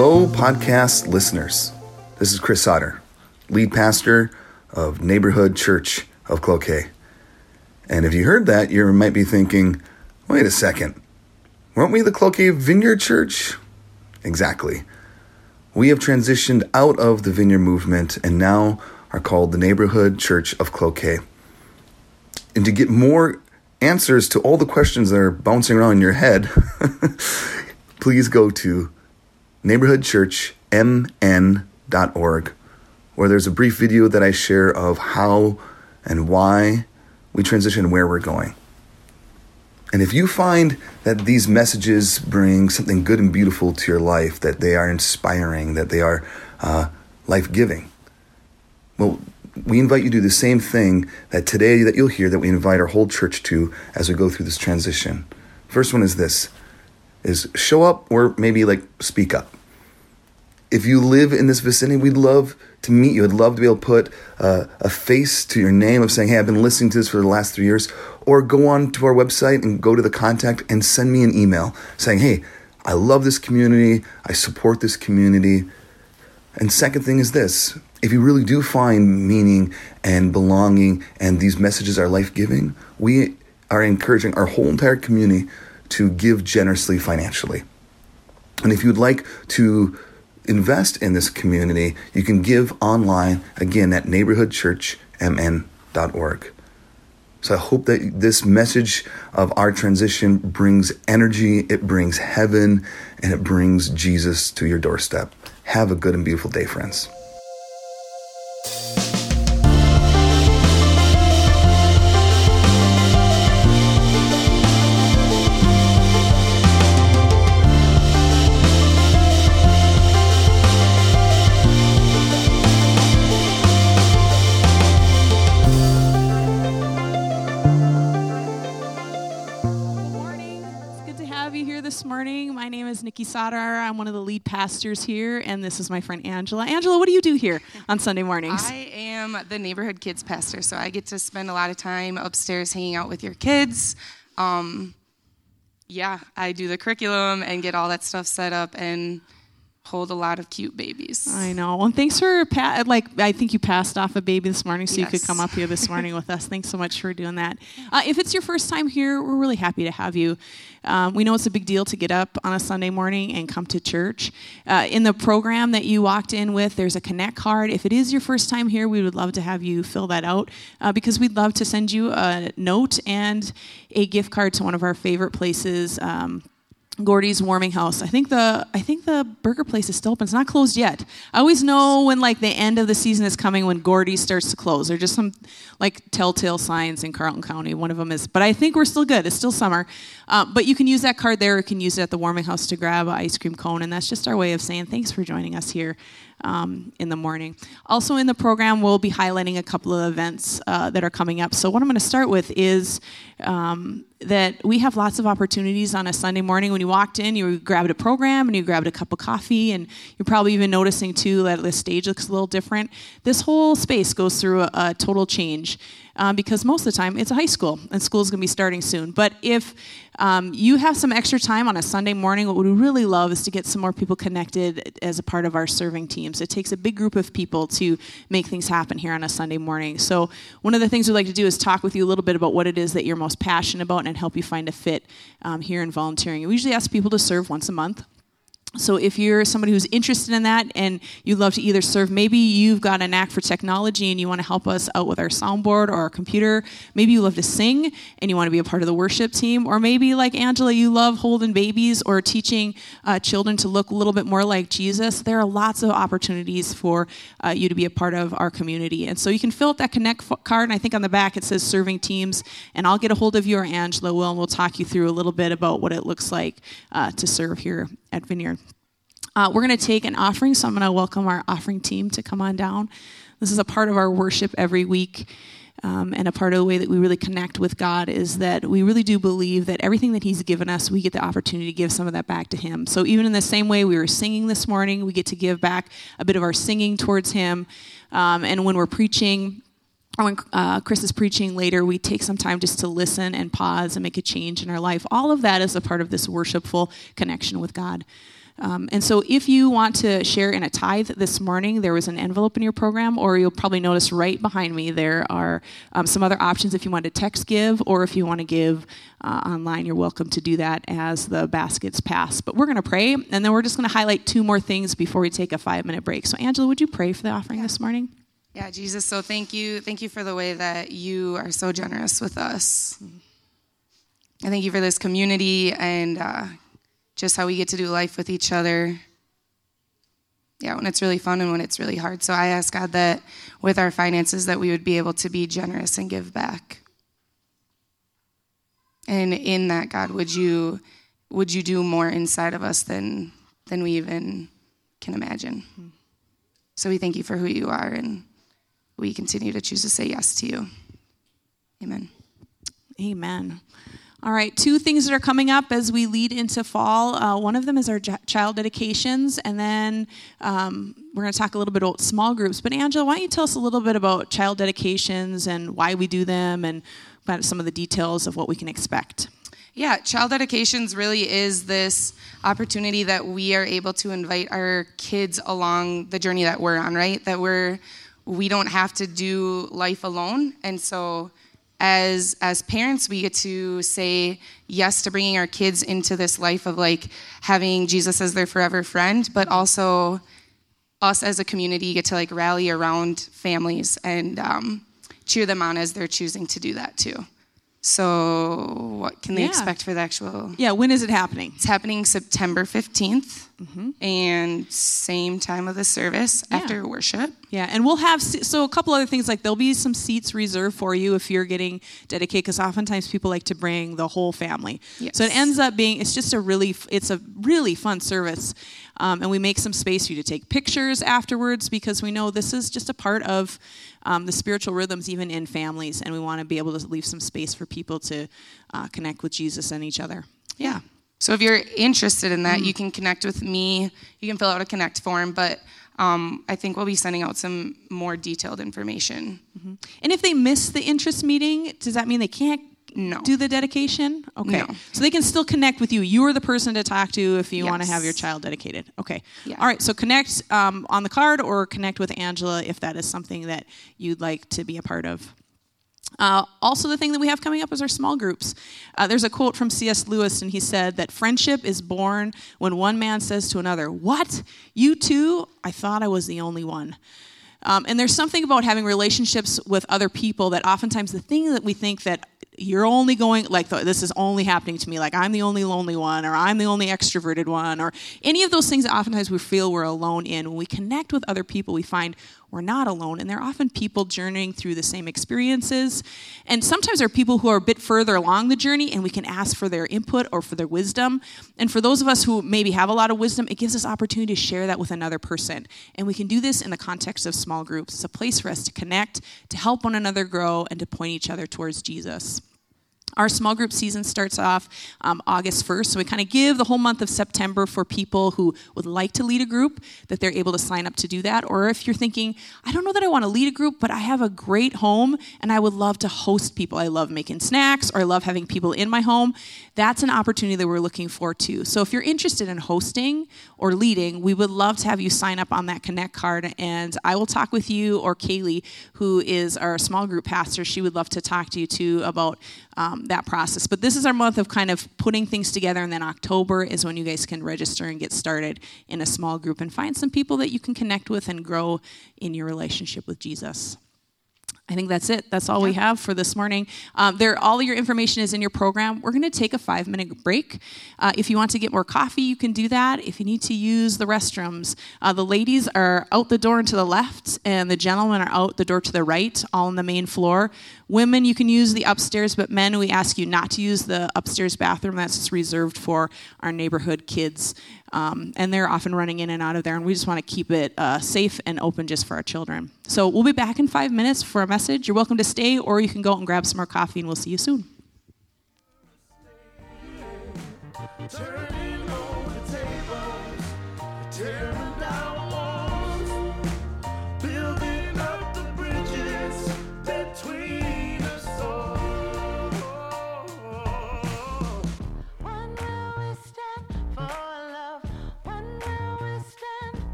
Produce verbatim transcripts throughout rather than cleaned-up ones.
Hello, podcast listeners. This is Chris Otter, lead pastor of Neighborhood Church of Cloquet. And if you heard that, you might be thinking, wait a second, weren't we the Cloquet Vineyard Church? Exactly. We have transitioned out of the Vineyard movement and now are called the Neighborhood Church of Cloquet. And to get more answers to all the questions that are bouncing around in your head, please go to neighborhood church m n dot org, where there's a brief video that I share of how and why we transition, where we're going. And if you find that these messages bring something good and beautiful to your life, that they are inspiring, that they are uh, life-giving, well, we invite you to do the same thing that today that you'll hear that we invite our whole church to as we go through this transition. First one is this, is show up or maybe like speak up. If you live in this vicinity, we'd love to meet you. I'd love to be able to put uh, a face to your name of saying, hey, I've been listening to this for the last three years. Or go on to our website and go to the contact and send me an email saying, hey, I love this community. I support this community. And second thing is this, if you really do find meaning and belonging and these messages are life-giving, we are encouraging our whole entire community to give generously financially. And if you'd like to invest in this community, you can give online, again, at neighborhood church m n dot org. So I hope that this message of our transition brings energy, it brings heaven, and it brings Jesus to your doorstep. Have a good and beautiful day, friends. Nikki Sadar. I'm one of the lead pastors here, and this is my friend Angela. Angela, what do you do here on Sunday mornings? I am the neighborhood kids pastor, so I get to spend a lot of time upstairs hanging out with your kids. Um, yeah, I do the curriculum and get all that stuff set up and hold a lot of cute babies. I know. And thanks for, pa- like, I think you passed off a baby this morning, so yes. you could come up here this morning with us. Thanks so much for doing that. Uh, if it's your first time here, we're really happy to have you. Um, we know it's a big deal to get up on a Sunday morning and come to church. Uh, in the program that you walked in with, there's a Connect card. If it is your first time here, we would love to have you fill that out uh, because we'd love to send you a note and a gift card to one of our favorite places, um, Gordy's Warming House. I think the I think the burger place is still open. It's not closed yet. I always know when like the end of the season is coming when Gordy's starts to close. There's just some like telltale signs in Carlton County. One of them is, but I think we're still good. It's still summer. Uh, but you can use that card there. You can use it at the Warming House to grab an ice cream cone. And that's just our way of saying thanks for joining us here um, in the morning. Also in the program, we'll be highlighting a couple of events uh, that are coming up. So what I'm going to start with is um, that we have lots of opportunities on a Sunday morning. When you walked in, you grabbed a program and you grabbed a cup of coffee, and you're probably even noticing too that the stage looks a little different. This whole space goes through a, a total change um, because most of the time it's a high school and school is going to be starting soon. But if um, you have some extra time on a Sunday morning, what we really love is to get some more people connected as a part of our serving teams. It takes a big group of people to make things happen here on a Sunday morning. So one of the things we'd like to do is talk with you a little bit about what it is that you're most passionate about and help you find a fit um, here in volunteering. We usually ask people to serve once a month. So if you're somebody who's interested in that and you'd love to either serve, maybe you've got a knack for technology and you want to help us out with our soundboard or our computer. Maybe you love to sing and you want to be a part of the worship team. Or maybe like Angela, you love holding babies or teaching uh, children to look a little bit more like Jesus. There are lots of opportunities for uh, you to be a part of our community. And so you can fill out that Connect card, and I think on the back it says serving teams, and I'll get a hold of you or Angela will, and we'll talk you through a little bit about what it looks like uh, to serve here at Vineyard. Uh, we're going to take an offering, so I'm going to welcome our offering team to come on down. This is a part of our worship every week, um, and a part of the way that we really connect with God is that we really do believe that everything that He's given us, we get the opportunity to give some of that back to Him. So even in the same way we were singing this morning, we get to give back a bit of our singing towards Him, um, and when we're preaching, or when uh, Chris is preaching later, we take some time just to listen and pause and make a change in our life. All of that is a part of this worshipful connection with God. Um, and so if you want to share in a tithe this morning, there was an envelope in your program, or you'll probably notice right behind me there are um, some other options if you want to text give, or if you want to give uh, online, you're welcome to do that as the baskets pass. But we're going to pray, and then we're just going to highlight two more things before we take a five-minute break. So Angela, would you pray for the offering Yeah. this morning? Yeah, Jesus, so thank you. Thank you for the way that you are so generous with us. Mm-hmm. I thank you for this community and uh, just how we get to do life with each other. Yeah, when it's really fun and when it's really hard. So I ask God that with our finances that we would be able to be generous and give back. And in that, God, would you would you do more inside of us than than we even can imagine. Mm-hmm. So we thank you for who you are, and we continue to choose to say yes to you. Amen. Amen. All right, two things that are coming up as we lead into fall. Uh, one of them is our j- child dedications, and then um, we're going to talk a little bit about small groups. But Angela, why don't you tell us a little bit about child dedications and why we do them, and about some of the details of what we can expect. Yeah, child dedications really is this opportunity that we are able to invite our kids along the journey that we're on, right? That we're we don't have to do life alone, and so as as parents, we get to say yes to bringing our kids into this life of like having Jesus as their forever friend, but also us as a community get to like rally around families and um, cheer them on as they're choosing to do that too. So what can they yeah. expect for the actual... Yeah, when is it happening? It's happening September fifteenth, mm-hmm. and same time of the service yeah. after worship. Yeah, and we'll have, so a couple other things, like there'll be some seats reserved for you if you're getting dedicated, because oftentimes people like to bring the whole family. Yes. So it ends up being, it's just a really, it's a really fun service. Um, and we make some space for you to take pictures afterwards, because we know this is just a part of um, the spiritual rhythms even in families, and we want to be able to leave some space for people to uh, connect with Jesus and each other. Yeah. So if you're interested in that, mm-hmm. you can connect with me. You can fill out a connect form, but um, I think we'll be sending out some more detailed information. Mm-hmm. And if they miss the interest meeting, does that mean they can't No. do the dedication? Okay. No. So they can still connect with you. You are the person to talk to if you Yes. want to have your child dedicated. Okay. Yeah. All right. So connect um, on the card, or connect with Angela if that is something that you'd like to be a part of. Uh, also, the thing that we have coming up is our small groups. Uh, there's a quote from C S Lewis, and he said that friendship is born when one man says to another, "What? You too? I thought I was the only one." Um, and there's something about having relationships with other people that oftentimes the thing that we think that you're only going, like, this is only happening to me, like I'm the only lonely one, or I'm the only extroverted one, or any of those things that oftentimes we feel we're alone in. When we connect with other people, we find we're not alone, and they're often people journeying through the same experiences. And sometimes there are people who are a bit further along the journey, and we can ask for their input or for their wisdom. And for those of us who maybe have a lot of wisdom, it gives us opportunity to share that with another person. And we can do this in the context of small groups. It's a place for us to connect, to help one another grow, and to point each other towards Jesus. Our small group season starts off um, August first, so we kind of give the whole month of September for people who would like to lead a group, that they're able to sign up to do that. Or if you're thinking, I don't know that I want to lead a group, but I have a great home and I would love to host people. I love making snacks, or I love having people in my home. That's an opportunity that we're looking for too. So if you're interested in hosting or leading, we would love to have you sign up on that Connect card, and I will talk with you, or Kaylee, who is our small group pastor. She would love to talk to you too about um, that process. But this is our month of kind of putting things together, and then October is when you guys can register and get started in a small group and find some people that you can connect with and grow in your relationship with Jesus. I think that's it. That's all yeah. we have for this morning. Um, there, all your information is in your program. We're going to take a five-minute break. Uh, if you want to get more coffee, you can do that. If you need to use the restrooms, uh, the ladies are out the door and to the left, and the gentlemen are out the door to the right, all on the main floor. Women, you can use the upstairs, but men, we ask you not to use the upstairs bathroom. That's just reserved for our neighborhood kids. Um, and they're often running in and out of there, and we just want to keep it uh, safe and open just for our children. So we'll be back in five minutes for a message. You're welcome to stay, or you can go out and grab some more coffee, and we'll see you soon. Turning over the tables, tearing down walls, building up the bridges between us all. When will we stand for love? When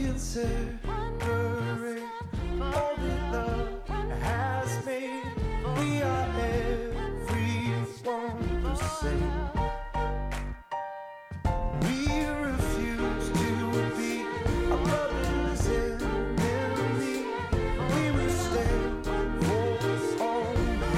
can separate all that love has made. We are everyone the same. We refuse to be our brother's enemy. We will stand for all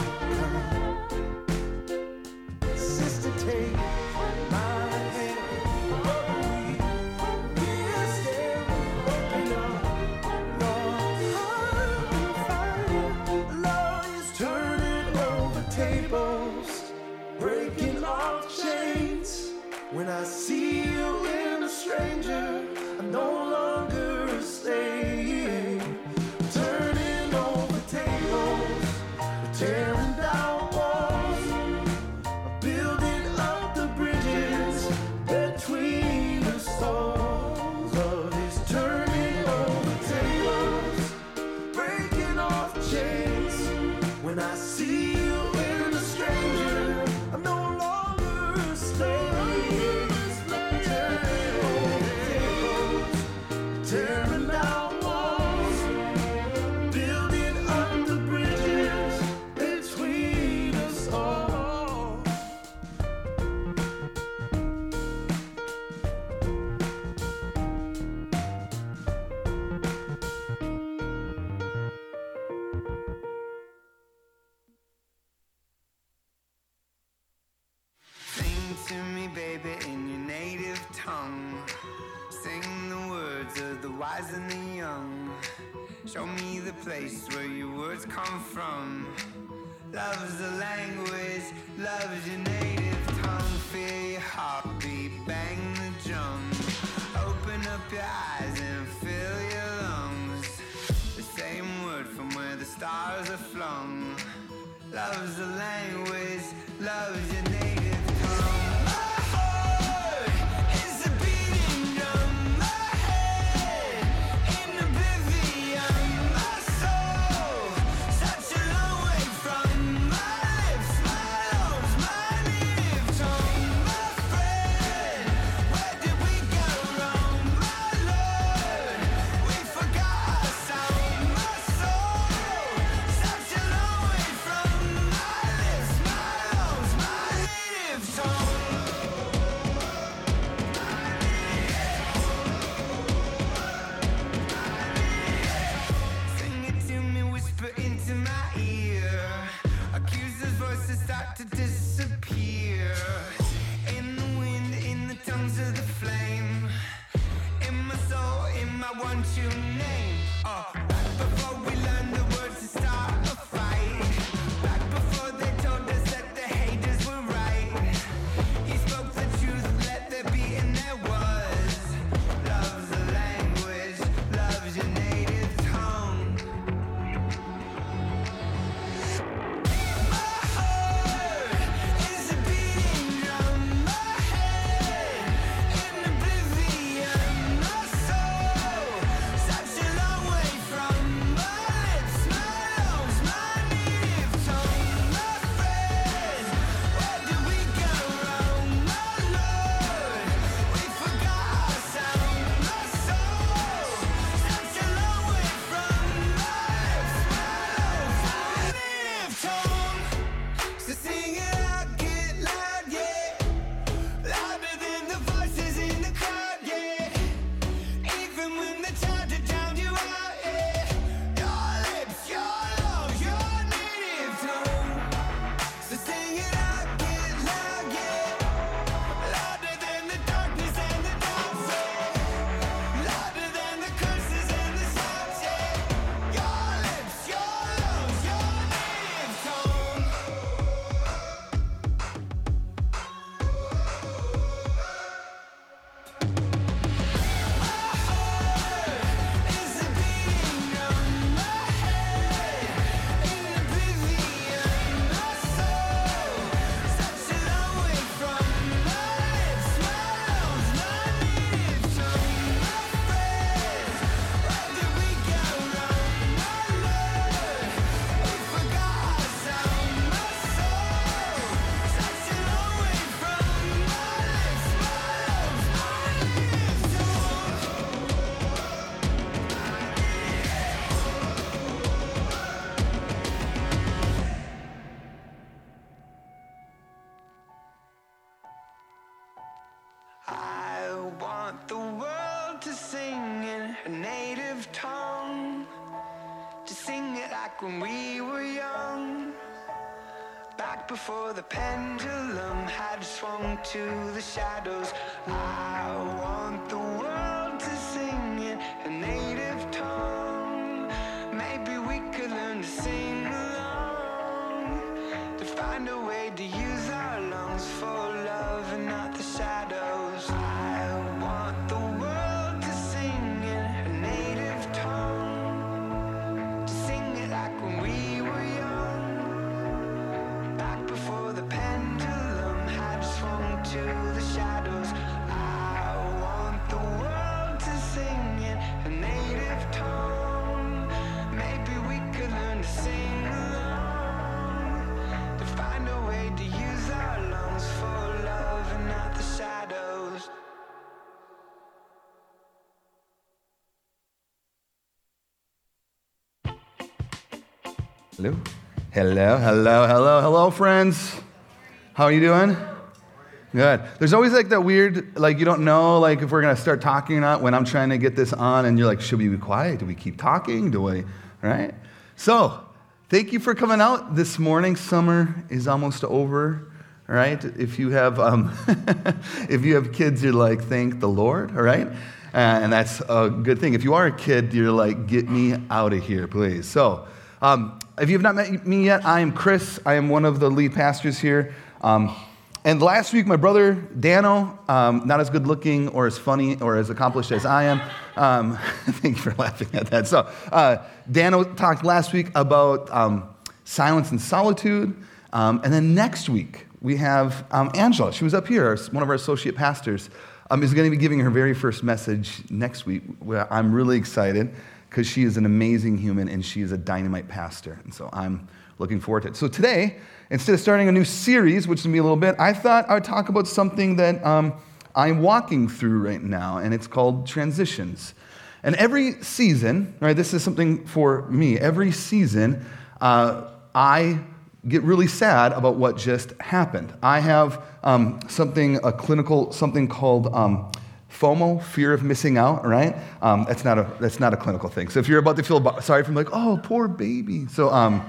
mankind. Sister, take my hand. Brother, we will stand. Open up your heart and fire. Love is turning over tables, breaking off chains. When I see you in a stranger, I'm no longer a slave. Turning over tables, tearing down walls, building up the bridges between us all. Love is turning over tables, breaking off chains. When I see you in a stranger, I'm no longer a slave. Turning over tables, tearing down walls, building up the bridges between us all. Sing to me, baby, in your native tongue. Sing the words of the wise and the young. Show me the place where your words come from. Love's the language, love's your native tongue. Feel your heartbeat, bang the drum. Open up your eyes and fill your lungs. The same word from where the stars are flung. Love's the language, love's your native tongue. My heart is a beating drum. My head in oblivion. My soul such a long way from my lips, my lungs, my native tongue. My friend, where did we go wrong? My Lord, we forgot our sound. My soul such a long way from my lips, my lungs, my native tongue. Sing it to me, whisper into my ear. Accusers' voices start to disappear. In the wind, in the tongues of the flame. In my soul, in my one true name. Oh, back before we learned the words to start a fight. Back before they told us that the haters were right. You spoke the truth, let there be, and there was. Love's the language, love's your native tongue. My heart is a beating drum. My head in oblivion. My soul such a long way from my like when we were young. Back before the pendulum had swung to the shadows. I want the world to sing in a native tongue. Maybe we could learn to sing along, to find a way to use our lungs for love and not the shadows. I want the world to sing in a native tongue, to sing it like when we were young. Back before the pendulum had swung to the shadows. I want the world to sing in a native tongue. Maybe we could learn to sing along, to find a way to use our lungs for love and not the shadows. Hello? Hello, hello, hello, hello, friends. How are you doing? Good. There's always like that weird, like you don't know like if we're going to start talking or not when I'm trying to get this on and you're like, should we be quiet? Do we keep talking? Do we, right? So, thank you for coming out this morning. Summer is almost over, all right? If you have, um, if you have kids, you're like, thank the Lord, all right? Uh, and that's a good thing. If you are a kid, you're like, get me out of here, please. So, um, if you have not met me yet, I am Chris. I am one of the lead pastors here. Um, and last week, my brother, Dano, um, not as good looking or as funny or as accomplished as I am. Um, thank you for laughing at that. So, uh, Dano talked last week about um, silence and solitude. Um, and then next week, we have um, Angela. She was up here, one of our associate pastors, um, is going to be giving her very first message next week. Where I'm really excited, because she is an amazing human and she is a dynamite pastor. And so I'm looking forward to it. So today, instead of starting a new series, which is going to be a little bit, I thought I would talk about something that um, I'm walking through right now, and it's called transitions. And every season, right, this is something for me, every season, uh, I get really sad about what just happened. I have um, something, a clinical, something called um, FOMO, fear of missing out, right? Um, that's not a that's not a clinical thing. So if you're about to feel about, sorry for like, oh, poor baby. So um,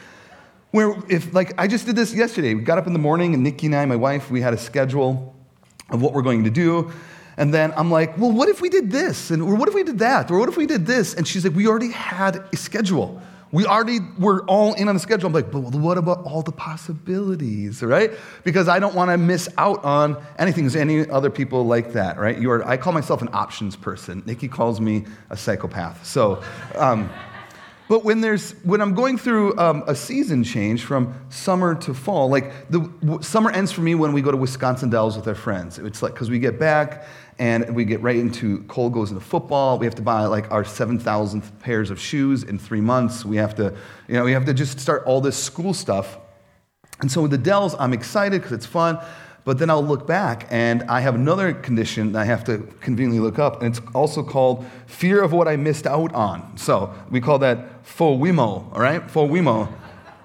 where if like I just did this yesterday. We got up in the morning and Nikki and I, my wife, we had a schedule of what we're going to do. And then I'm like, well, what if we did this? And or what if we did that? Or what if we did this? And she's like, we already had a schedule. We already were all in on the schedule. I'm like, but what about all the possibilities, right? Because I don't want to miss out on anything. Is any other people like that, right? You are. I call myself an options person. Nikki calls me a psychopath. So, um, but when there's when I'm going through um, a season change from summer to fall, like the w- summer ends for me when we go to Wisconsin Dells with our friends. It's like because we get back. And we get right into, Cole goes into football. We have to buy like our seven thousandth pairs of shoes in three months. We have to, you know, we have to just start all this school stuff. And so with the Dells, I'm excited because it's fun. But then I'll look back and I have another condition that I have to conveniently look up. And it's also called fear of what I missed out on. So we call that FOWIMO, all right? FOWIMO.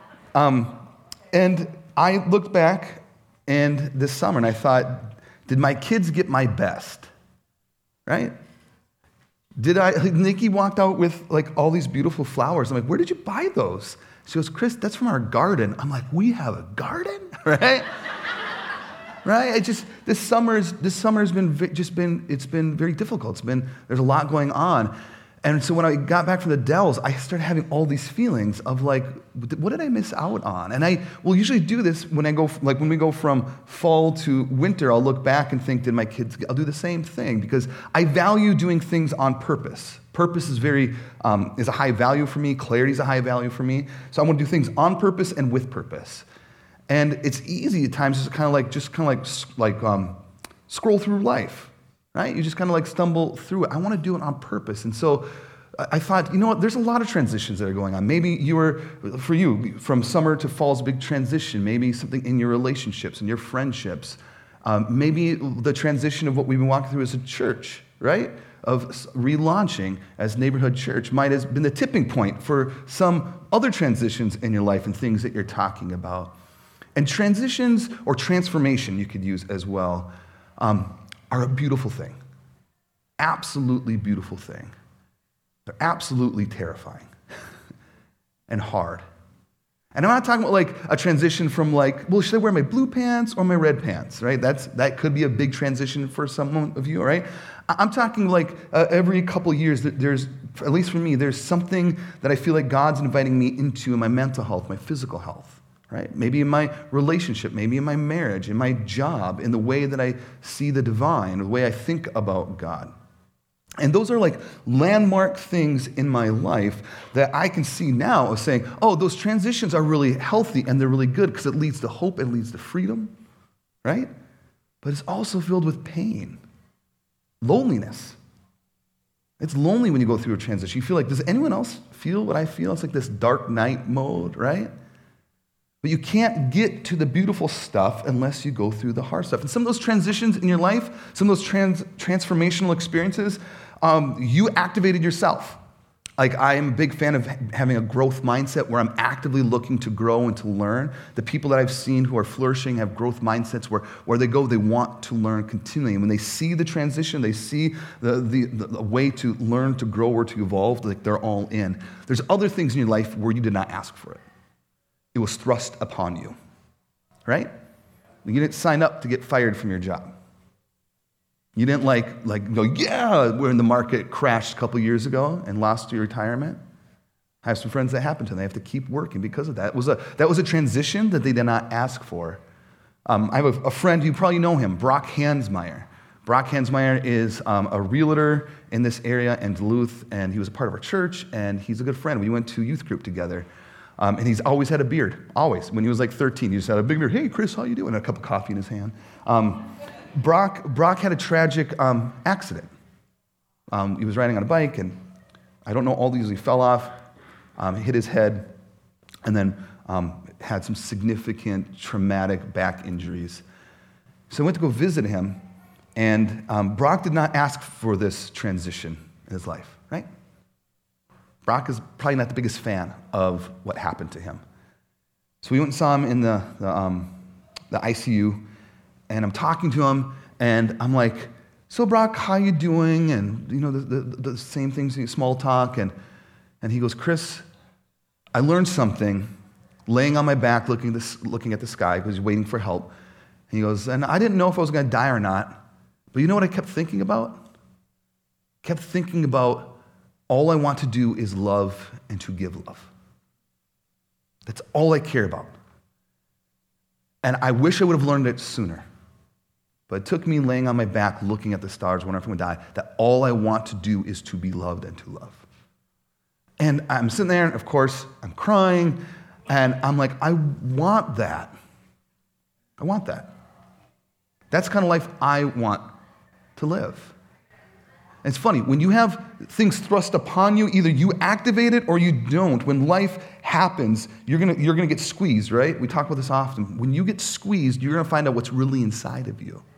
Um, and I looked back and this summer and I thought, did my kids get my best, right? Did I, like, Nikki walked out with like all these beautiful flowers. I'm like, where did you buy those? She goes, Chris, that's from our garden. I'm like, we have a garden, right? Right? I just, this summer's, this summer's been vi- just been, it's been very difficult. It's been, there's a lot going on. And so when I got back from the Dells, I started having all these feelings of like, what did I miss out on? And I will usually do this when I go, like when we go from fall to winter, I'll look back and think, did my kids, I'll do the same thing because I value doing things on purpose. Purpose is very, um, is a high value for me. Clarity is a high value for me. So I want to do things on purpose and with purpose. And it's easy at times to kind of like, just kind of like, like um, scroll through life. Right? You just kind of like stumble through it. I want to do it on purpose. And so I thought, you know what, there's a lot of transitions that are going on. Maybe you were, for you, from summer to fall is a big transition. Maybe something in your relationships and your friendships. Um, maybe the transition of what we've been walking through as a church, right? Of relaunching as Neighborhood Church might have been the tipping point for some other transitions in your life and things that you're talking about. And transitions, or transformation you could use as well, um, are a beautiful thing. Absolutely beautiful thing. They're absolutely terrifying. and hard. And I'm not talking about like a transition from like, well, should I wear my blue pants or my red pants, right? That's That could be a big transition for some of you, right? I'm talking like uh, every couple of years, there's, at least for me, there's something that I feel like God's inviting me into in my mental health, my physical health, right? Maybe in my relationship, maybe in my marriage, in my job, in the way that I see the divine, the way I think about God. And those are like landmark things in my life that I can see now of saying, oh, those transitions are really healthy and they're really good because it leads to hope, it leads to freedom, right? But it's also filled with pain, loneliness. It's lonely when you go through a transition. You feel like, does anyone else feel what I feel? It's like this dark night mode, right? But you can't get to the beautiful stuff unless you go through the hard stuff. And some of those transitions in your life, some of those trans- transformational experiences, um, you activated yourself. Like, I am a big fan of having a growth mindset where I'm actively looking to grow and to learn. The people that I've seen who are flourishing have growth mindsets where, where they go, they want to learn continually. And when they see the transition, they see the, the, the way to learn, to grow, or to evolve, like they're all in. There's other things in your life where you did not ask for it. It was thrust upon you, right? You didn't sign up to get fired from your job. You didn't like, like go, yeah, we're in the market crashed a couple years ago and lost your retirement. I have some friends that happened to them. They have to keep working because of that. It was a, that was a transition that they did not ask for. Um, I have a, a friend, you probably know him, Brock Hansmeyer. Brock Hansmeyer is um, a realtor in this area in Duluth, and he was a part of our church, and he's a good friend. We went to youth group together. Um, and he's always had a beard, always. When he was like thirteen, he just had a big beard. Hey, Chris, how you doing? And a cup of coffee in his hand. Um, Brock, Brock had a tragic um, accident. Um, he was riding on a bike, and I don't know all these. He fell off, um, hit his head, and then um, had some significant traumatic back injuries. So I went to go visit him, and um, Brock did not ask for this transition in his life, right? Brock is probably not the biggest fan of what happened to him. So we went and saw him in the, the, um, the I C U, and I'm talking to him, and I'm like, so Brock, how you doing? And, you know, the, the, the same things, small talk, and, and he goes, Chris, I learned something laying on my back looking, this, looking at the sky because he's waiting for help. And he goes, and I didn't know if I was going to die or not, but you know what I kept thinking about? I kept thinking about all I want to do is love and to give love. That's all I care about. And I wish I would have learned it sooner. But it took me laying on my back, looking at the stars, wondering if I'm going to die, that all I want to do is to be loved and to love. And I'm sitting there, and of course, I'm crying, and I'm like, I want that. I want that. That's the kind of life I want to live. And it's funny, when you have things thrust upon you, either you activate it or you don't. When life happens, you're gonna, you're gonna get squeezed, right? We talk about this often. When you get squeezed, you're gonna find out what's really inside of you.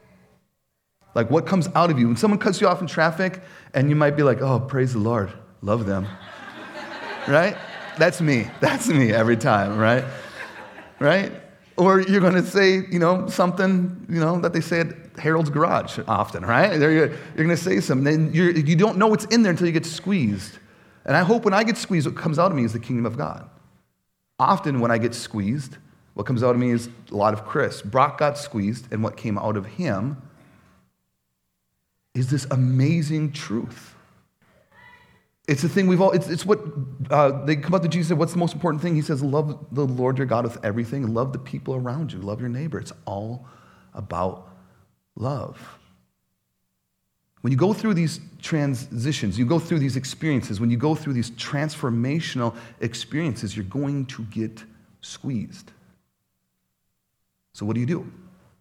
Like what comes out of you. When someone cuts you off in traffic, and you might be like, oh, praise the Lord, love them. Right? That's me. That's me every time, right? Right? Or you're going to say, you know, something, you know, that they say at Harold's Garage often, right? You're, you're going to say something, and you're, you don't know what's in there until you get squeezed. And I hope when I get squeezed, what comes out of me is the kingdom of God. Often when I get squeezed, what comes out of me is a lot of Chris. Brock got squeezed, and what came out of him is this amazing truth. It's the thing we've all, it's, it's what, uh, they come up to Jesus and said, what's the most important thing? He says, love the Lord your God with everything, and love the people around you, love your neighbor. It's all about love. When you go through these transitions, you go through these experiences, when you go through these transformational experiences, you're going to get squeezed. So what do you do?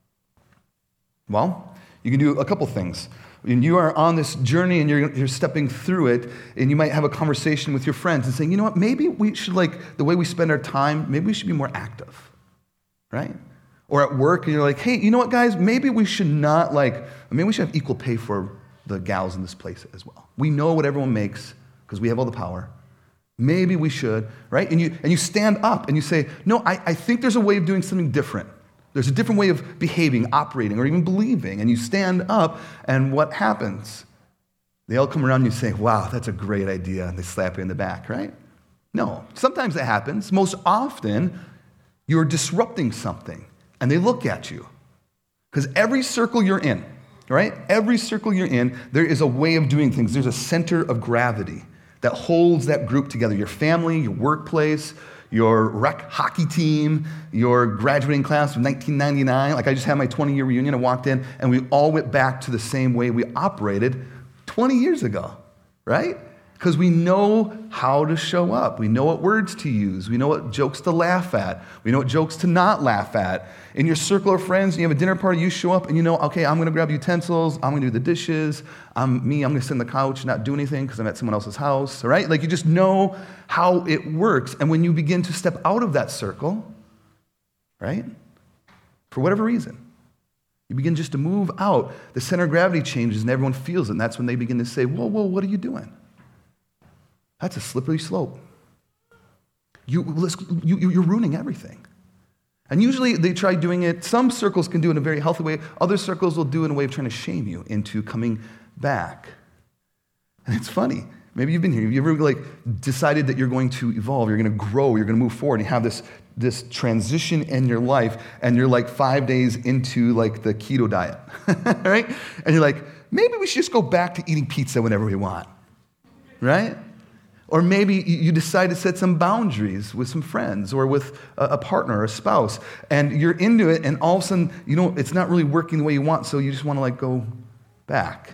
Well, you can do a couple things. And you are on this journey and you're, you're stepping through it, and you might have a conversation with your friends and saying, you know what, maybe we should, like, the way we spend our time, maybe we should be more active, right? Or at work, and you're like, hey, you know what, guys, maybe we should not, like, maybe we should have equal pay for the gals in this place as well. We know what everyone makes because we have all the power. Maybe we should, right? And you and you stand up and you say, no, I, I think there's a way of doing something different. There's a different way of behaving, operating, or even believing. And you stand up, and what happens? They all come around and you say, wow, that's a great idea. And they slap you in the back, right? No. Sometimes that happens. Most often, you're disrupting something, and they look at you. Because every circle you're in, right? Every circle you're in, there is a way of doing things. There's a center of gravity that holds that group together. Your family, your workplace, your rec hockey team, your graduating class of nineteen ninety-nine. Like I just had my twenty-year reunion. I walked in, and we all went back to the same way we operated twenty years ago, right? Because we know how to show up. We know what words to use. We know what jokes to laugh at. We know what jokes to not laugh at. In your circle of friends, you have a dinner party, you show up and you know, okay, I'm going to grab utensils. I'm going to do the dishes. I'm me, I'm going to sit on the couch, not do anything because I'm at someone else's house, all right? Like you just know how it works. And when you begin to step out of that circle, right, for whatever reason, you begin just to move out, the center of gravity changes and everyone feels it. And that's when they begin to say, whoa, whoa, what are you doing? That's a slippery slope. You, you, you're ruining everything. And usually they try doing it, some circles can do it in a very healthy way, other circles will do it in a way of trying to shame you into coming back. And it's funny. Maybe you've been here. Have you ever like decided that you're going to evolve, you're going to grow, you're going to move forward, and you have this, this transition in your life, and you're like five days into like the keto diet, right? And you're like, maybe we should just go back to eating pizza whenever we want, right? Or maybe you decide to set some boundaries with some friends or with a partner or a spouse, and you're into it, and all of a sudden, you know, it's not really working the way you want, so you just want to like go back.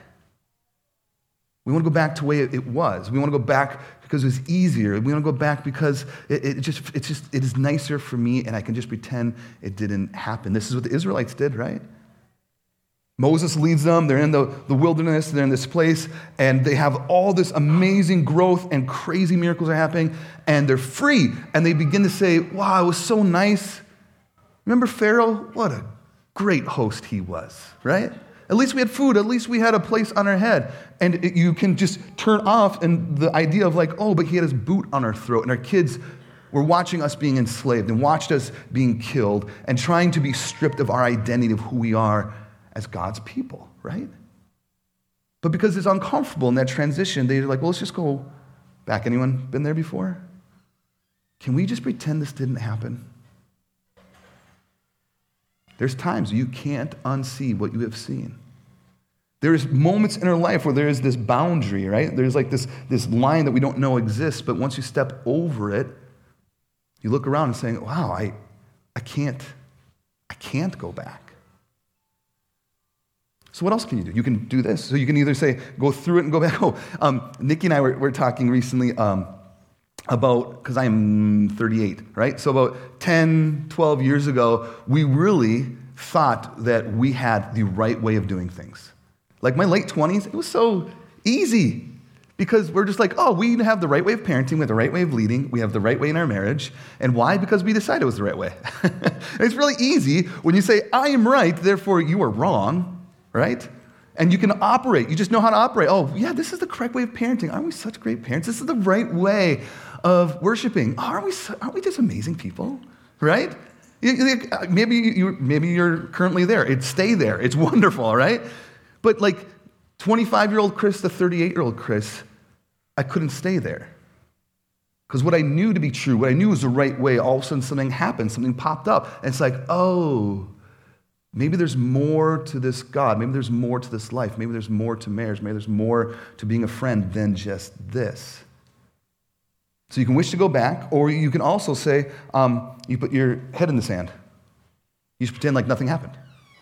We want to go back to the way it was. We want to go back because it was easier. We want to go back because it, it just it's just it is nicer for me, and I can just pretend it didn't happen. This is what the Israelites did, right? Moses leads them. They're in the, the wilderness. They're in this place, and they have all this amazing growth, and crazy miracles are happening, and they're free. And they begin to say, wow, it was so nice. Remember Pharaoh? What a great host he was, right? At least we had food. At least we had a place on our head. And it, you can just turn off and the idea of like, oh, but he had his boot on our throat, and our kids were watching us being enslaved and watched us being killed and trying to be stripped of our identity of who we are as God's people, right? But because it's uncomfortable in that transition, they're like, well, let's just go back. Anyone been there before? Can we just pretend this didn't happen? There's times you can't unsee what you have seen. There's moments in our life where there is this boundary, right? There's like this, this line that we don't know exists, but once you step over it, you look around and saying, wow, I, I can't, I can't go back. So what else can you do? You can do this. So you can either say, go through it and go back. Oh, um, Nikki and I were, were talking recently um, about, because I'm thirty-eight, right? So about ten, twelve years ago, we really thought that we had the right way of doing things. Like my late twenties, it was so easy because we're just like, oh, we have the right way of parenting, we have the right way of leading, we have the right way in our marriage. And why? Because we decided it was the right way. It's really easy when you say, I am right, therefore you are wrong. Right? And you can operate. You just know how to operate. Oh, yeah, this is the correct way of parenting. Aren't we such great parents? This is the right way of worshiping. Oh, aren't we? Aren't we just amazing people? Right? Maybe you. Maybe you're currently there. It's stay there. It's wonderful, right? But like twenty-five-year-old Chris to thirty-eight-year-old Chris, I couldn't stay there because what I knew to be true, what I knew was the right way. All of a sudden, something happened. Something popped up, and it's like, oh. Maybe there's more to this God. Maybe there's more to this life. Maybe there's more to marriage. Maybe there's more to being a friend than just this. So you can wish to go back, or you can also say, um, you put your head in the sand. You just pretend like nothing happened.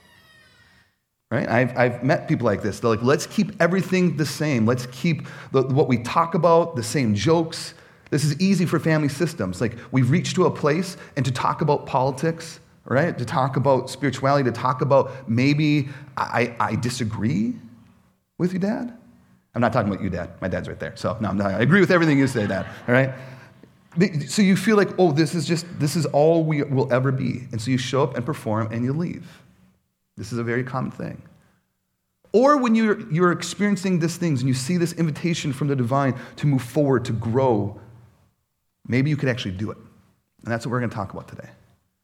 Right? I've, I've met people like this. They're like, let's keep everything the same. Let's keep the, what we talk about, the same jokes. This is easy for family systems. Like we've reached to a place, and to talk about politics, right? To talk about spirituality, to talk about maybe I, I disagree with you, Dad. I'm not talking about you, Dad. My dad's right there. So no, I'm not, I agree with everything you say, Dad. All right? So you feel like, oh, this is just, this is all we will ever be. And so you show up and perform and you leave. This is a very common thing. Or when you're, you're experiencing these things and you see this invitation from the divine to move forward, to grow, maybe you could actually do it. And that's what we're going to talk about today.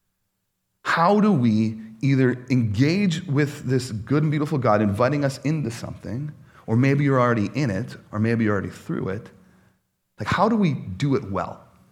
How do we either engage with this good and beautiful God inviting us into something, or maybe you're already in it, or maybe you're already through it. Like, how do we do it well?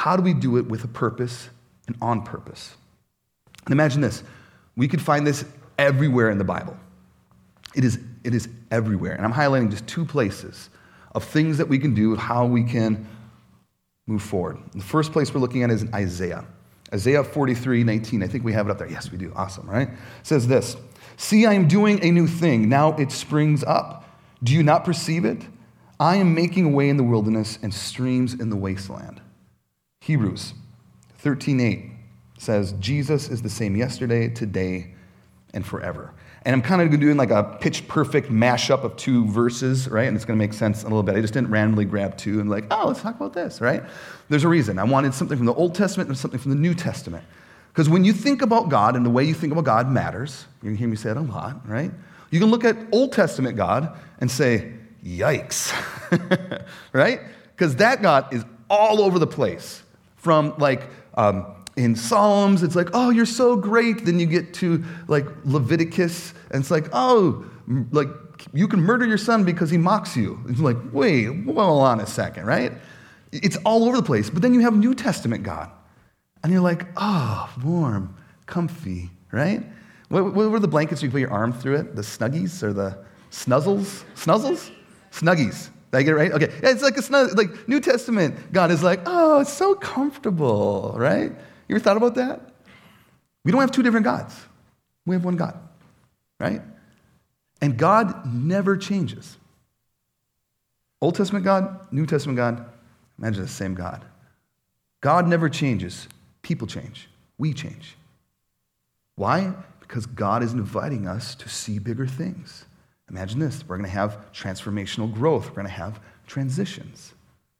how do we do it with a purpose and on purpose? And imagine this. We could find this everywhere in the Bible. It is, it is everywhere. And I'm highlighting just two places of things that we can do, how we can move forward. The first place we're looking at is in Isaiah. Isaiah forty-three nineteen. I think we have it up there. Yes, we do. Awesome, right? It says this, "See, I am doing a new thing. Now it springs up. Do you not perceive it? I am making a way in the wilderness and streams in the wasteland." Hebrews thirteen eight says, "Jesus is the same yesterday, today, and forever." And I'm kind of doing like a pitch perfect mashup of two verses, right? And it's going to make sense a little bit. I just didn't randomly grab two and like, oh, let's talk about this, right? There's a reason. I wanted something from the Old Testament and something from the New Testament. Because when you think about God and the way you think about God matters, you're going to hear me say it a lot, right? You can look at Old Testament God and say, yikes, right? Because that God is all over the place. From like, um, in Psalms, it's like, oh, you're so great. Then you get to like Leviticus, and it's like, oh, like you can murder your son because he mocks you. It's like, wait, well, on a second, right? It's all over the place. But then you have New Testament God, and you're like, oh, warm, comfy, right? What, what were the blankets you put your arm through it? The Snuggies or the Snuzzles? Snuzzles? Snuggies. Did I get it right? Okay. Yeah, it's like a snug, like New Testament God is like, oh, it's so comfortable, right? You ever thought about that? We don't have two different gods. We have one God, right? And God never changes. Old Testament God, New Testament God, imagine the same God. God never changes. People change. We change. Why? Because God is inviting us to see bigger things. Imagine this. We're going to have transformational growth. We're going to have transitions.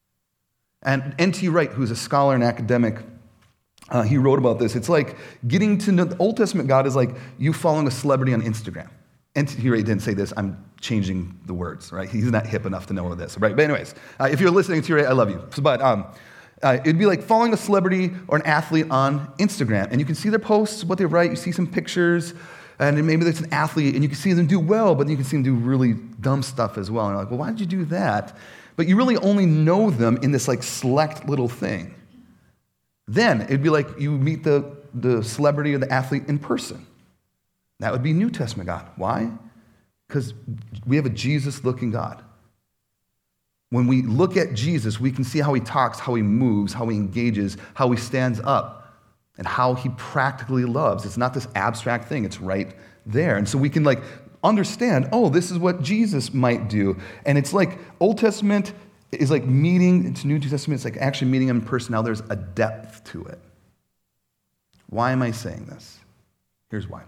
And N T Wright, who's a scholar and academic, Uh, he wrote about this. It's like getting to know the Old Testament God is like you following a celebrity on Instagram. And he really didn't say this. I'm changing the words, right? He's not hip enough to know this, right? But anyways, uh, if you're listening to it, I love you. So, but um, uh, it'd be like following a celebrity or an athlete on Instagram. And you can see their posts, what they write. You see some pictures. And then maybe there's an athlete, and you can see them do well, but you can see them do really dumb stuff as well. And you're like, well, why did you do that? But you really only know them in this like select little thing. Then it'd be like you meet the, the celebrity or the athlete in person. That would be New Testament God. Why? Because we have a Jesus-looking God. When we look at Jesus, we can see how he talks, how he moves, how he engages, how he stands up, and how he practically loves. It's not this abstract thing. It's right there. And so we can like understand, oh, this is what Jesus might do. And it's like Old Testament is like meeting into New Testament. It's like actually meeting him in person. Now there's a depth to it. Why am I saying this? Here's why.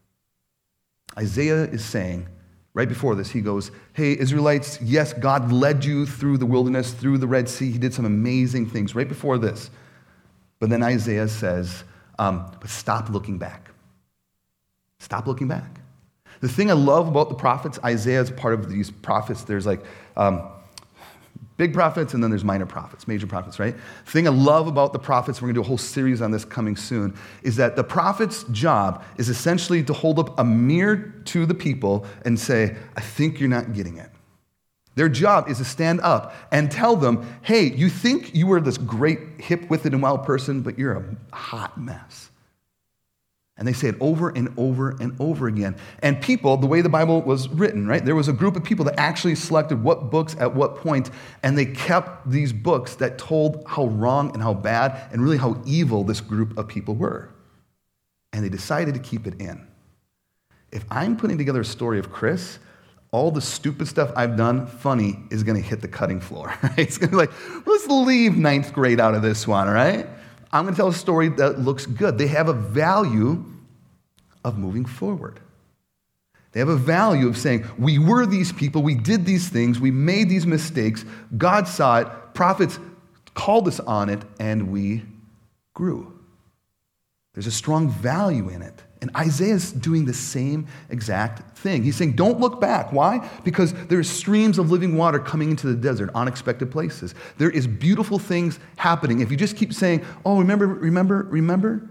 Isaiah is saying, right before this, he goes, hey, Israelites, yes, God led you through the wilderness, through the Red Sea. He did some amazing things right before this. But then Isaiah says, um, but stop looking back. Stop looking back. The thing I love about the prophets, Isaiah is part of these prophets. There's like, um, big prophets, and then there's minor prophets, major prophets, right? The thing I love about the prophets, we're going to do a whole series on this coming soon, is that the prophet's job is essentially to hold up a mirror to the people and say, I think you're not getting it. Their job is to stand up and tell them, hey, you think you were this great hip-witted and wild person, but you're a hot mess. And they say it over and over and over again. And people, the way the Bible was written, right? There was a group of people that actually selected what books at what point, and they kept these books that told how wrong and how bad and really how evil this group of people were. And they decided to keep it in. If I'm putting together a story of Chris, all the stupid stuff I've done, funny, is going to hit the cutting floor. Right? It's going to be like, let's leave ninth grade out of this one, right? I'm going to tell a story that looks good. They have a value of moving forward. They have a value of saying, we were these people, we did these things, we made these mistakes, God saw it, prophets called us on it, and we grew. There's a strong value in it. And Isaiah's doing the same exact thing. He's saying, don't look back. Why? Because there's streams of living water coming into the desert, unexpected places. There is beautiful things happening. If you just keep saying, oh, remember, remember, remember.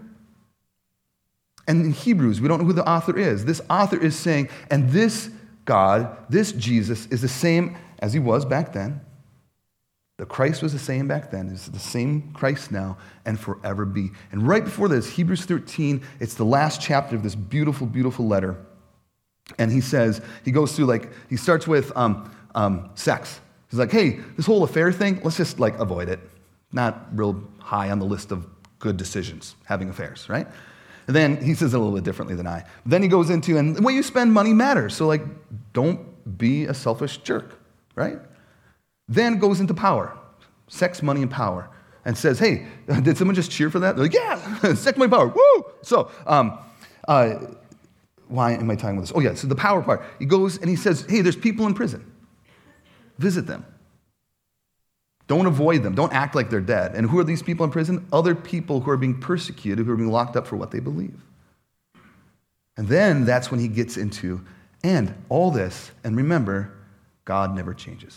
And in Hebrews, we don't know who the author is. This author is saying, and this God, this Jesus, is the same as he was back then. The Christ was the same back then, is the same Christ now, and forever be. And right before this, Hebrews thirteen, it's the last chapter of this beautiful, beautiful letter. And he says, he goes through like, he starts with um, um, sex. He's like, hey, this whole affair thing, let's just like avoid it. Not real high on the list of good decisions, having affairs, right? And then he says it a little bit differently than I. Then he goes into, and the way you spend money matters. So like, don't be a selfish jerk, right? Then goes into power, sex, money, and power, and says, hey, did someone just cheer for that? They're like, yeah, sex, money, power, woo! So, um, uh, why am I talking about this? Oh yeah, so the power part. He goes and he says, hey, there's people in prison. Visit them. Don't avoid them. Don't act like they're dead. And who are these people in prison? Other people who are being persecuted, who are being locked up for what they believe. And then that's when he gets into, and all this, and remember, God never changes.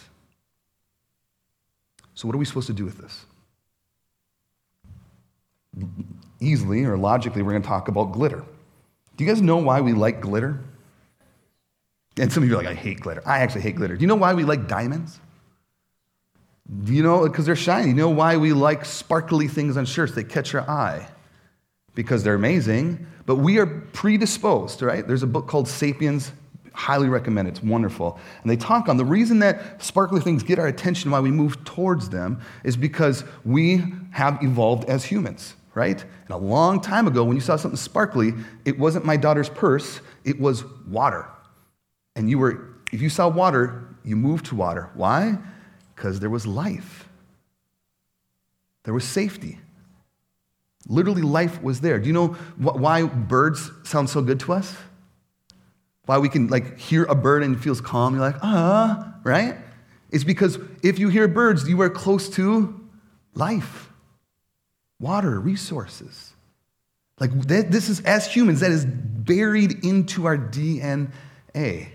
So what are we supposed to do with this? Easily or logically, we're going to talk about glitter. Do you guys know why we like glitter? And some of you are like, I hate glitter. I actually hate glitter. Do you know why we like diamonds? Do you know, because they're shiny. You know why we like sparkly things on shirts? They catch our eye. Because they're amazing, but we are predisposed, right? There's a book called Sapiens. Highly recommend it. It's wonderful. And they talk on the reason that sparkly things get our attention, why we move towards them, is because we have evolved as humans, right? And a long time ago, when you saw something sparkly, it wasn't my daughter's purse, it was water. And you were, if you saw water, you moved to water. Why? Because there was life. There was safety. Literally, life was there. Do you know wh- why birds sound so good to us? Why we can like hear a bird and it feels calm. You're like, ah, right? It's because if you hear birds, you are close to life, water, resources. Like that, this is, as humans, that is buried into our D N A.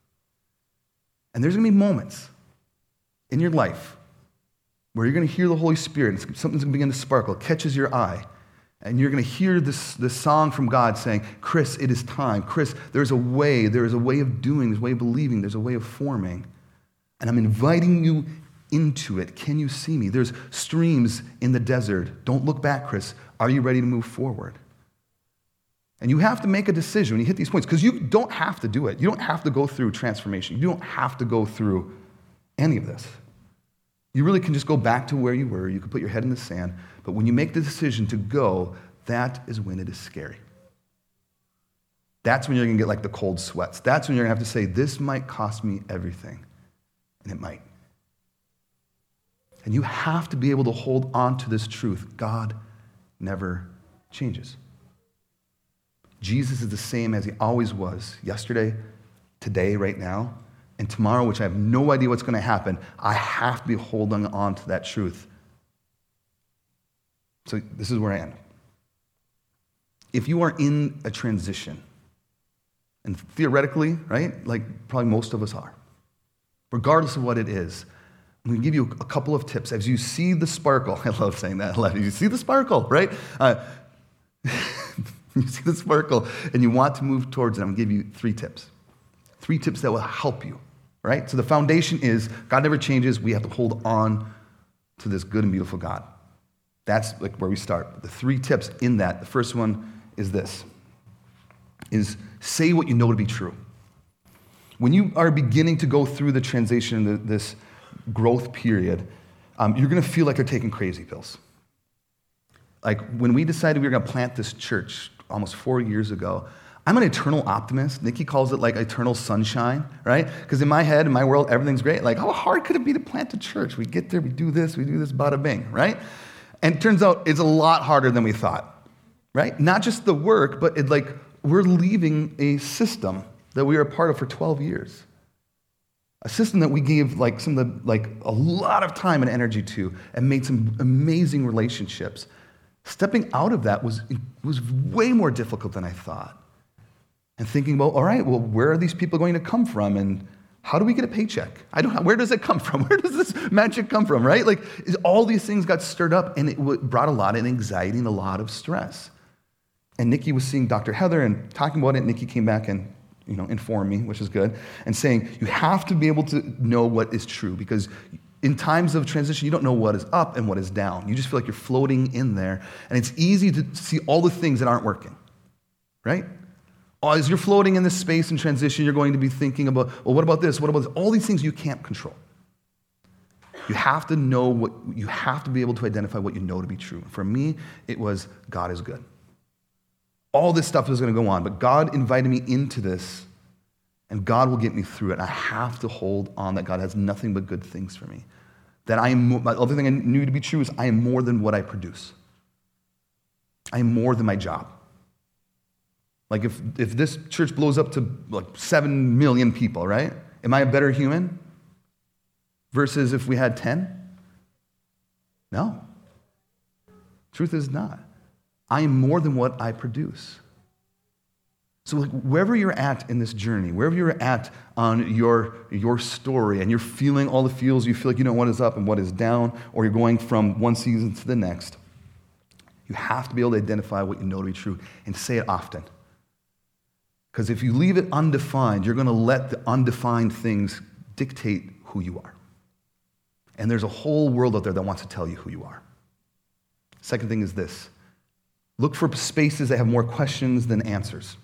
And there's going to be moments in your life where you're going to hear the Holy Spirit, and something's going to begin to sparkle, it catches your eye. And you're going to hear this, this song from God saying, Chris, it is time. Chris, there's a way. There is a way of doing. There's a way of believing. There's a way of forming. And I'm inviting you into it. Can you see me? There's streams in the desert. Don't look back, Chris. Are you ready to move forward? And you have to make a decision when you hit these points, because you don't have to do it. You don't have to go through transformation. You don't have to go through any of this. You really can just go back to where you were. You can put your head in the sand. But when you make the decision to go, that is when it is scary. That's when you're going to get like the cold sweats. That's when you're going to have to say, this might cost me everything. And it might. And you have to be able to hold on to this truth. God never changes. Jesus is the same as he always was, yesterday, today, right now, and tomorrow, which I have no idea what's going to happen. I have to be holding on to that truth. So this is where I end. If you are in a transition, and theoretically, right, like probably most of us are, regardless of what it is, I'm going to give you a couple of tips. As you see the sparkle, I love saying that, I love it. You see the sparkle, right? Uh, you see the sparkle, and you want to move towards it. I'm going to give you three tips. Three tips that will help you, right? So the foundation is God never changes. We have to hold on to this good and beautiful God. That's like where we start. The three tips in that, the first one is this, is say what you know to be true. When you are beginning to go through the transition, this growth period, um, you're going to feel like you're taking crazy pills. Like when we decided we were going to plant this church almost four years ago, I'm an eternal optimist. Nikki calls it like eternal sunshine, right? Because in my head, in my world, everything's great. Like, how hard could it be to plant a church? We get there, we do this, we do this, bada bing, right? And it turns out it's a lot harder than we thought, right? Not just the work, but it, like we're leaving a system that we were a part of for twelve years. A system that we gave like some of the, like a lot of time and energy to and made some amazing relationships. Stepping out of that was, was way more difficult than I thought. And thinking, well, all right, well, where are these people going to come from? And how do we get a paycheck? I don't know. Where does it come from? Where does this magic come from, right? Like, all these things got stirred up, and it brought a lot of anxiety and a lot of stress. And Nikki was seeing Doctor Heather and talking about it. Nikki came back and, you know, informed me, which is good, and saying, you have to be able to know what is true, because in times of transition, you don't know what is up and what is down. You just feel like you're floating in there, and it's easy to see all the things that aren't working, right? As you're floating in this space and transition, you're going to be thinking about, well, what about this? What about this? All these things you can't control. You have to know what, you have to be able to identify what you know to be true. For me, it was God is good. All this stuff is going to go on, but God invited me into this, and God will get me through it. And I have to hold on that God has nothing but good things for me. That I am, the other thing I knew to be true is I am more than what I produce. I am more than my job. Like if, if this church blows up to like seven million people, right? Am I a better human versus if we had ten? No. Truth is not. I am more than what I produce. So like wherever you're at in this journey, wherever you're at on your, your story, and you're feeling all the feels, you feel like you know what is up and what is down, or you're going from one season to the next, you have to be able to identify what you know to be true and say it often. Because if you leave it undefined, you're going to let the undefined things dictate who you are. And there's a whole world out there that wants to tell you who you are. Second thing is this. Look for spaces that have more questions than answers.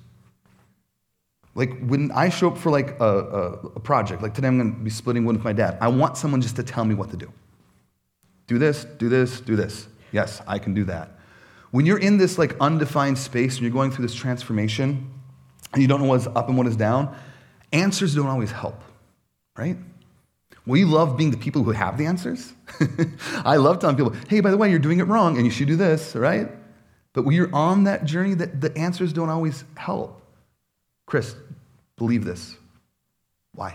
Like when I show up for like a, a, a project, like today I'm going to be splitting wood with my dad, I want someone just to tell me what to do. Do this, do this, do this. Yes, I can do that. When you're in this like undefined space and you're going through this transformation and you don't know what's up and what is down, answers don't always help, right? We love being the people who have the answers. I love telling people, hey, by the way, you're doing it wrong and you should do this, right? But when you're on that journey, the, the answers don't always help. Chris, believe this. Why?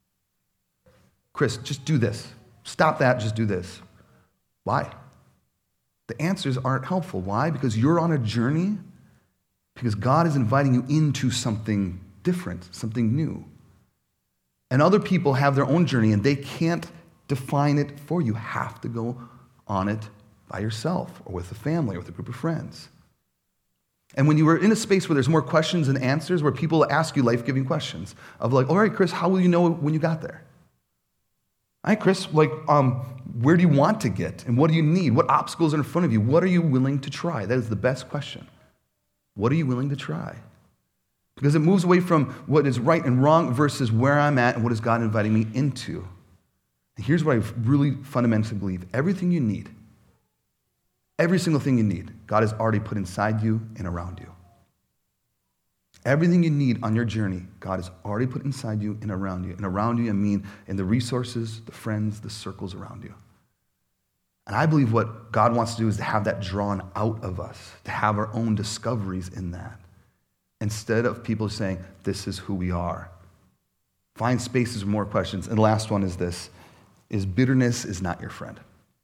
Chris, just do this. Stop that, just do this. Why? The answers aren't helpful. Why? Because you're on a journey, because God is inviting you into something different, something new. And other people have their own journey, and they can't define it for you. You have to go on it by yourself, or with a family, or with a group of friends. And when you were in a space where there's more questions than answers, where people ask you life-giving questions of like, all right, Chris, how will you know when you got there? All right, Chris, like, um, where do you want to get? And what do you need? What obstacles are in front of you? What are you willing to try? That is the best question. What are you willing to try? Because it moves away from what is right and wrong versus where I'm at and what is God inviting me into. And here's what I really fundamentally believe. Everything you need, every single thing you need, God has already put inside you and around you. Everything you need on your journey, God has already put inside you and around you. And around you, I mean in the resources, the friends, the circles around you. And I believe what God wants to do is to have that drawn out of us, to have our own discoveries in that. Instead of people saying, this is who we are. Find spaces with more questions. And the last one is this, is bitterness is not your friend.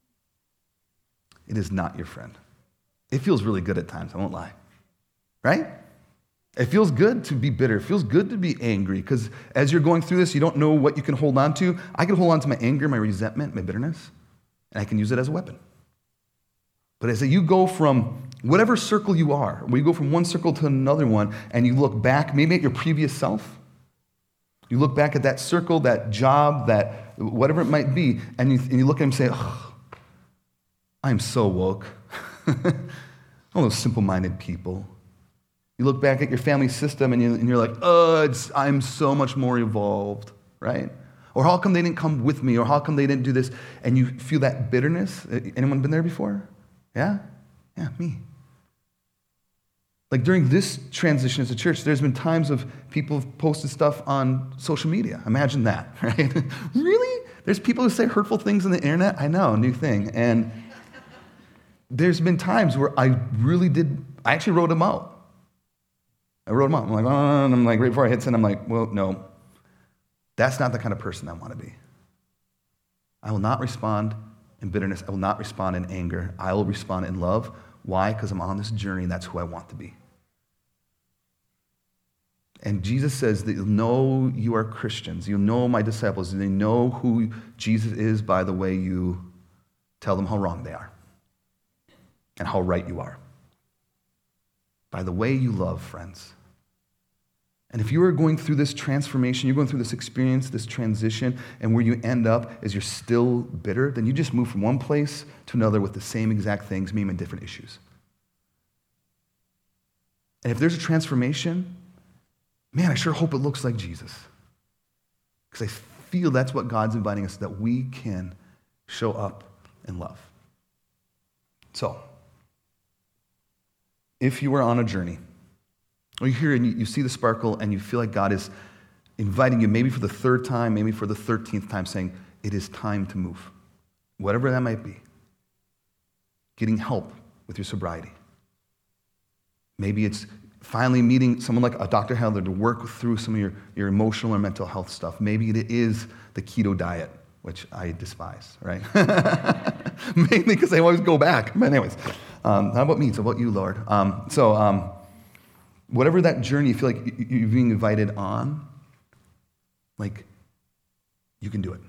It is not your friend. It feels really good at times, I won't lie. Right? It feels good to be bitter. It feels good to be angry, because as you're going through this, you don't know what you can hold on to. I can hold on to my anger, my resentment, my bitterness, and I can use it as a weapon. But as you go from whatever circle you are, where you go from one circle to another one, and you look back maybe at your previous self, you look back at that circle, that job, that whatever it might be, and you, and you look at them and say, oh, I'm so woke. All those simple-minded people. You look back at your family system and, you, and you're like, oh, it's, I'm so much more evolved, right? Or how come they didn't come with me? Or how come they didn't do this? And you feel that bitterness. Anyone been there before? Yeah? Yeah, me. Like during this transition as a church, there's been times of people have posted stuff on social media. Imagine that, right? Really? There's people who say hurtful things on the internet? I know, new thing. And there's been times where I really did, I actually wrote them out. I wrote them out. I'm like, oh, and I'm like, right before I hit send, I'm like, well, no. That's not the kind of person I want to be. I will not respond in bitterness. I will not respond in anger. I will respond in love. Why? Because I'm on this journey, and that's who I want to be. And Jesus says that you'll know you are Christians. You'll know my disciples. And they know who Jesus is by the way you tell them how wrong they are and how right you are. By the way you love, friends. And if you are going through this transformation, you're going through this experience, this transition, and where you end up is you're still bitter, then you just move from one place to another with the same exact things, maybe in different issues. And if there's a transformation, man, I sure hope it looks like Jesus. Because I feel that's what God's inviting us, that we can show up in love. So, if you are on a journey, or you're here and you, you see the sparkle and you feel like God is inviting you, maybe for the third time, maybe for the thirteenth time, saying, it is time to move. Whatever that might be. Getting help with your sobriety. Maybe it's finally meeting someone like a Doctor Heller to work through some of your, your emotional or mental health stuff. Maybe it is the keto diet, which I despise, right? Mainly because I always go back. But anyways, um, not about me, it's about you, Lord. Um, so um, whatever that journey you feel like you're being invited on, like, you can do it.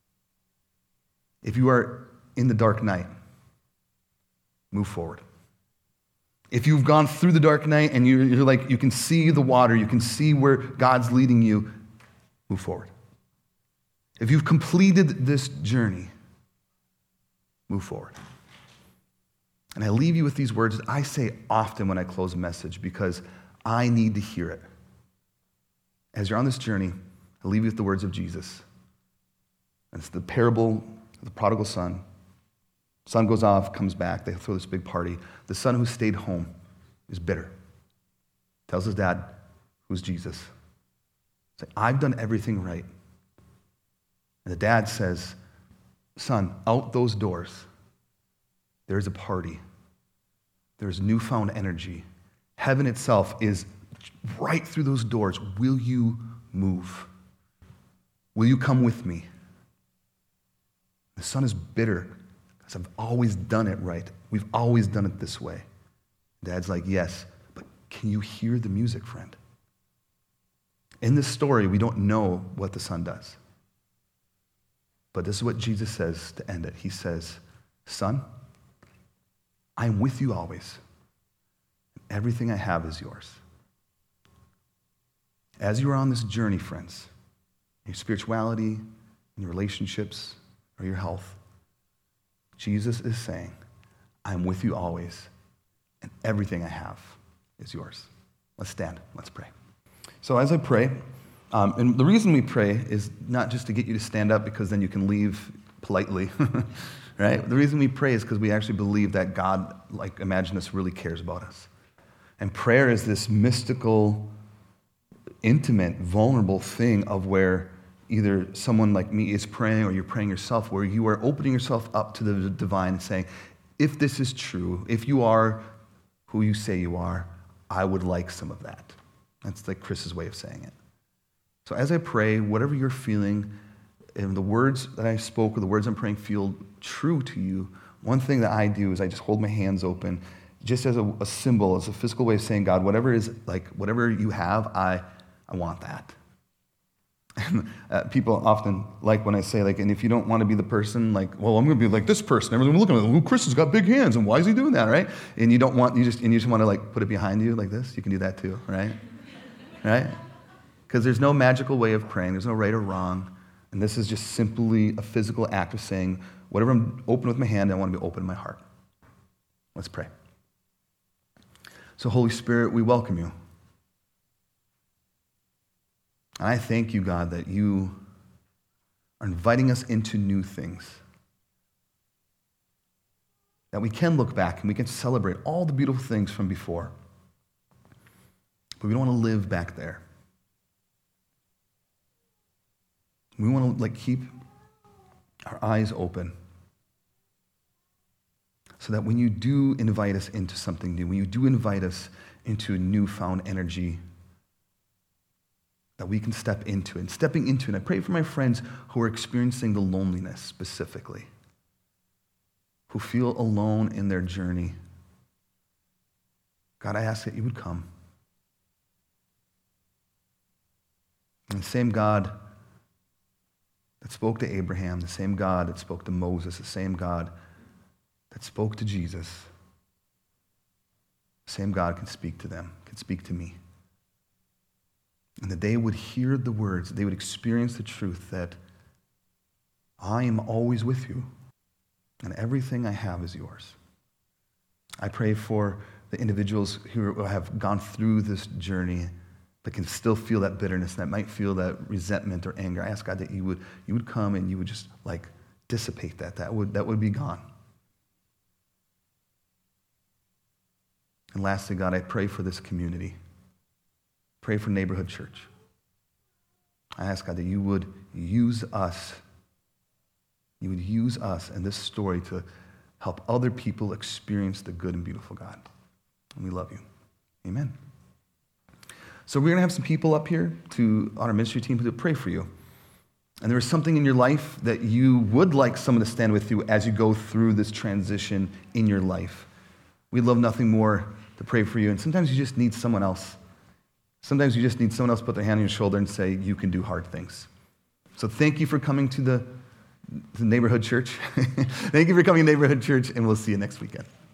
If you are in the dark night, move forward. If you've gone through the dark night and you're, you're like, you can see the water, you can see where God's leading you, move forward. If you've completed this journey, move forward. And I leave you with these words that I say often when I close a message because I need to hear it. As you're on this journey, I leave you with the words of Jesus. And it's the parable of the prodigal son. Son goes off, comes back, they throw this big party. The son who stayed home is bitter. Tells his dad, who's Jesus? He's like, I've done everything right. And the dad says, son, out those doors, there's a party. There's newfound energy. Heaven itself is right through those doors. Will you move? Will you come with me? The son is bitter. Because I've always done it right. We've always done it this way. Dad's like, yes, but can you hear the music, friend? In this story, we don't know what the son does. But this is what Jesus says to end it. He says, son, I'm with you always. Everything I have is yours. As you are on this journey, friends, in your spirituality, in your relationships, or your health, Jesus is saying, I'm with you always, and everything I have is yours. Let's stand. Let's pray. So as I pray, um, and the reason we pray is not just to get you to stand up because then you can leave politely, right? The reason we pray is because we actually believe that God, like Imagine This, really cares about us. And prayer is this mystical, intimate, vulnerable thing of where either someone like me is praying or you're praying yourself, where you are opening yourself up to the divine and saying, if this is true, if you are who you say you are, I would like some of that. That's like Chris's way of saying it. So as I pray, whatever you're feeling, and the words that I spoke or the words I'm praying feel true to you, one thing that I do is I just hold my hands open just as a, a symbol, as a physical way of saying, God, whatever is like, whatever you have, I, I want that. And uh, people often like when I say, like, and if you don't want to be the person, like, well, I'm going to be like this person. Everyone's looking at him, Chris has got big hands, and why is he doing that, right? And you don't want, you just, and you just want to, like, put it behind you like this. You can do that too, right? Right? Because there's no magical way of praying. There's no right or wrong. And this is just simply a physical act of saying, whatever I'm open with my hand, I want to be open in my heart. Let's pray. So, Holy Spirit, we welcome you. And I thank you, God, that you are inviting us into new things. That we can look back and we can celebrate all the beautiful things from before. But we don't want to live back there. We want to like keep our eyes open so that when you do invite us into something new, when you do invite us into a newfound energy, that we can step into it. And stepping into it, and I pray for my friends who are experiencing the loneliness specifically, who feel alone in their journey. God, I ask that you would come. And the same God that spoke to Abraham, the same God that spoke to Moses, the same God that spoke to Jesus, the same God can speak to them, can speak to me. and that they would hear the words, they would experience the truth that I am always with you, and everything I have is yours. I pray for the individuals who have gone through this journey but can still feel that bitterness, that might feel that resentment or anger. I ask God that you would, you would come and you would just like dissipate that. That would, that would be gone. And lastly, God, I pray for this community. Pray for Neighborhood Church. I ask God that you would use us. You would use us and this story to help other people experience the good and beautiful God. And we love you. Amen. So we're going to have some people up here to on our ministry team to pray for you. And there is something in your life that you would like someone to stand with you as you go through this transition in your life. We'd love nothing more to pray for you. And sometimes you just need someone else. Sometimes you just need someone else to put their hand on your shoulder and say, you can do hard things. So thank you for coming to the, the Neighborhood Church. Thank you for coming to Neighborhood Church, and we'll see you next weekend.